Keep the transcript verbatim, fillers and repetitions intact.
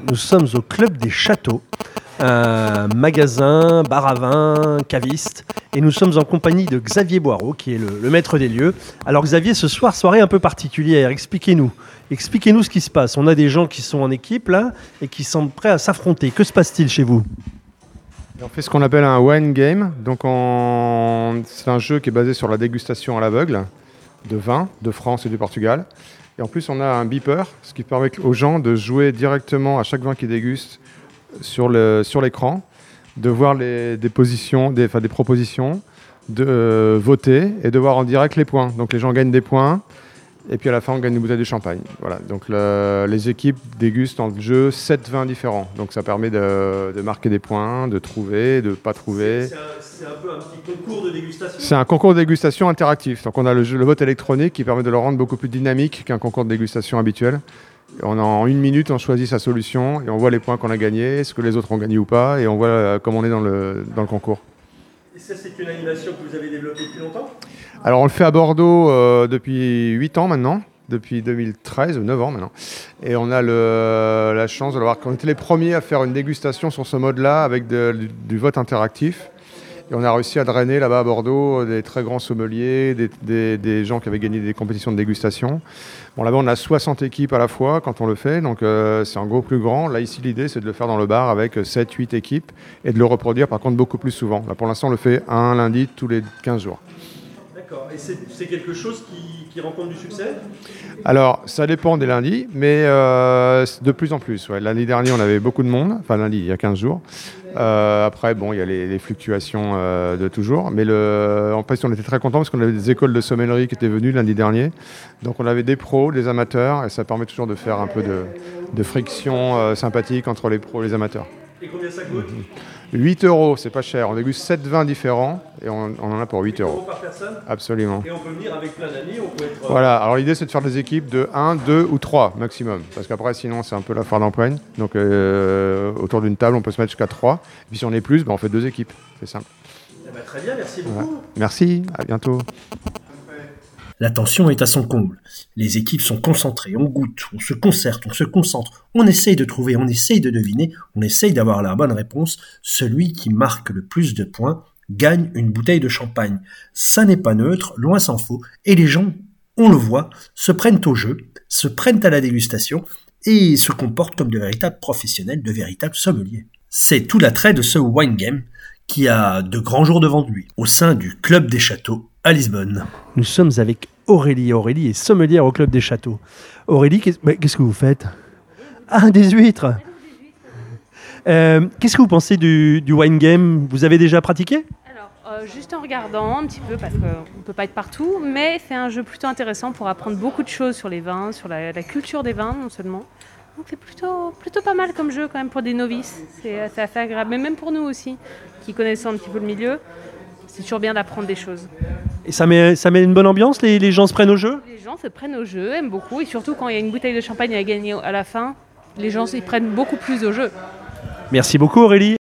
Nous sommes au Club des Châteaux, un magasin, bar à vin, caviste, et nous sommes en compagnie de Xavier Boireau, qui est le, le maître des lieux. Alors Xavier, ce soir, soirée un peu particulière, expliquez-nous. Expliquez-nous ce qui se passe. On a des gens qui sont en équipe là et qui semblent prêts à s'affronter. Que se passe-t-il chez vous ? On fait ce qu'on appelle un wine game. Donc on... c'est un jeu qui est basé sur la dégustation à l'aveugle de vin de France et du Portugal. Et en plus, on a un beeper, ce qui permet aux gens de jouer directement à chaque vin qu'ils dégustent sur, le, sur l'écran, de voir les, des, positions, des, enfin, des propositions, de euh, voter et de voir en direct les points. Donc les gens gagnent des points. Et puis à la fin, on gagne une bouteille de champagne. Voilà. Donc le, les équipes dégustent en jeu sept vins différents. Donc ça permet de, de marquer des points, de trouver, de ne pas trouver. C'est, c'est, un, c'est un peu un petit concours de dégustation. C'est un concours de dégustation interactif. Donc on a le, jeu, le vote électronique qui permet de le rendre beaucoup plus dynamique qu'un concours de dégustation habituel. On a, en une minute, on choisit sa solution et on voit les points qu'on a gagnés, ce que les autres ont gagné ou pas, et on voit euh, comment on est dans le, dans le concours. Et ça, c'est une animation que vous avez développée depuis longtemps ? Alors on le fait à Bordeaux euh, depuis huit ans maintenant, depuis deux mille treize, neuf ans maintenant. Et on a le, la chance de l'avoir. On était les premiers à faire une dégustation sur ce mode-là avec de, du, du vote interactif. Et on a réussi à drainer là-bas à Bordeaux des très grands sommeliers, des, des, des gens qui avaient gagné des compétitions de dégustation. Bon, là-bas, on a soixante équipes à la fois quand on le fait, donc euh, c'est un gros plus grand. Là, ici, l'idée, c'est de le faire dans le bar avec sept huit équipes et de le reproduire, par contre, beaucoup plus souvent. Là, pour l'instant, on le fait un lundi tous les quinze jours. D'accord. Et c'est, c'est quelque chose qui, qui rencontre du succès ? Alors, ça dépend des lundis, mais euh, de plus en plus. Ouais. Lundi dernier, on avait beaucoup de monde. Enfin, lundi, il y a quinze jours. Euh, après, bon, il y a les, les fluctuations euh, de toujours. Mais le, en fait, on était très contents parce qu'on avait des écoles de sommellerie qui étaient venues lundi dernier. Donc, on avait des pros, des amateurs, et ça permet toujours de faire un peu de, de friction euh, sympathique entre les pros et les amateurs. Et combien ça coûte ? huit euros, c'est pas cher. On déguste sept vins différents et on, on en a pour huit euros. Par personne ? Absolument. Et on peut venir avec plein d'amis, on peut être... Voilà, alors l'idée c'est de faire des équipes de un, deux ou trois maximum. Parce qu'après sinon c'est un peu la foire d'empoigne. Donc euh, autour d'une table on peut se mettre jusqu'à trois. Et puis si on est plus, ben, on fait deux équipes. C'est simple. Eh ben, très bien, merci beaucoup. Voilà. Merci, à bientôt. La tension est à son comble. Les équipes sont concentrées, on goûte, on se concerte, on se concentre, on essaye de trouver, on essaye de deviner, on essaye d'avoir la bonne réponse. Celui qui marque le plus de points gagne une bouteille de champagne. Ça n'est pas neutre, loin s'en faut, et les gens, on le voit, se prennent au jeu, se prennent à la dégustation et se comportent comme de véritables professionnels, de véritables sommeliers. C'est tout l'attrait de ce wine game qui a de grands jours devant lui, au sein du Club des Châteaux à Lisbonne. Nous sommes avec Aurélie. Aurélie est sommelière au Club des Châteaux. Aurélie, qu'est-ce, mais qu'est-ce que vous faites ? Ah, des huîtres. Euh, qu'est-ce que vous pensez du, du wine game ? Vous avez déjà pratiqué ? Alors, euh, juste en regardant un petit peu, parce qu'on ne peut pas être partout, mais c'est un jeu plutôt intéressant pour apprendre beaucoup de choses sur les vins, sur la, la culture des vins, non seulement. Donc c'est plutôt, plutôt pas mal comme jeu quand même pour des novices. C'est, c'est assez agréable, mais même pour nous aussi, qui connaissons un petit peu le milieu. C'est toujours bien d'apprendre des choses. Et ça met, ça met une bonne ambiance, les, les gens se prennent au jeu ? Les gens se prennent au jeu, aiment beaucoup, et surtout quand il y a une bouteille de champagne à gagner à la fin, les gens s'y prennent beaucoup plus au jeu. Merci beaucoup Aurélie.